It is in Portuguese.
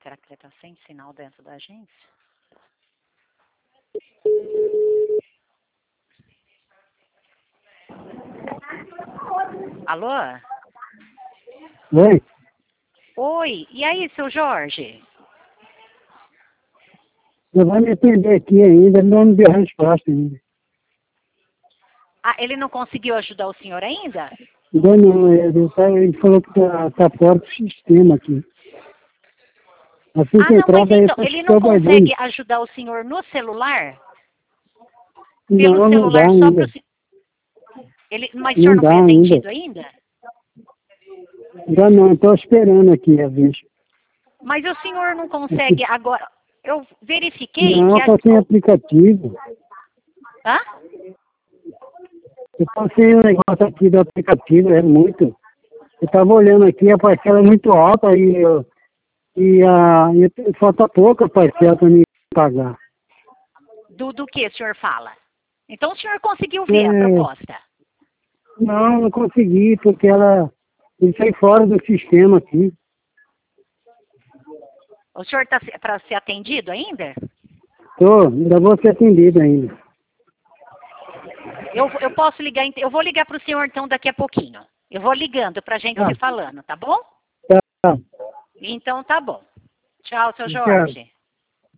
Será que ele está sem sinal dentro da agência? Alô? Oi? Oi, e aí, seu Jorge? Você vai me atender aqui ainda, não me deu resposta ainda. Ah, ele não conseguiu ajudar o senhor ainda? Ainda não, ele falou que tá fora do sistema aqui. Assim que Não, entrar, mas daí então, tá ele não trabalhando. consegue ajudar o senhor no celular? Pelo Não, não dá celular só para ainda. o senhor. Mas o senhor Não não dá foi ainda. atendido ainda? Ainda não, estou esperando aqui a vez. Mas o senhor não consegue agora. Eu verifiquei Não, que eu passei aplicativo. Hã? Eu passei o negócio aqui do aplicativo, é muito. Eu estava olhando aqui, a parcela é muito alta e falta pouca parcela para me pagar. Do que o senhor fala? Então o senhor conseguiu ver a proposta? Não consegui, porque ele sai fora do sistema aqui. O senhor está para ser atendido ainda? Ainda vou ser atendido ainda. Eu posso ligar, eu vou ligar para o senhor então daqui a pouquinho. Eu vou ligando para a gente se falando, tá bom? Tá. Então tá bom. Tchau, seu Tchau. Jorge.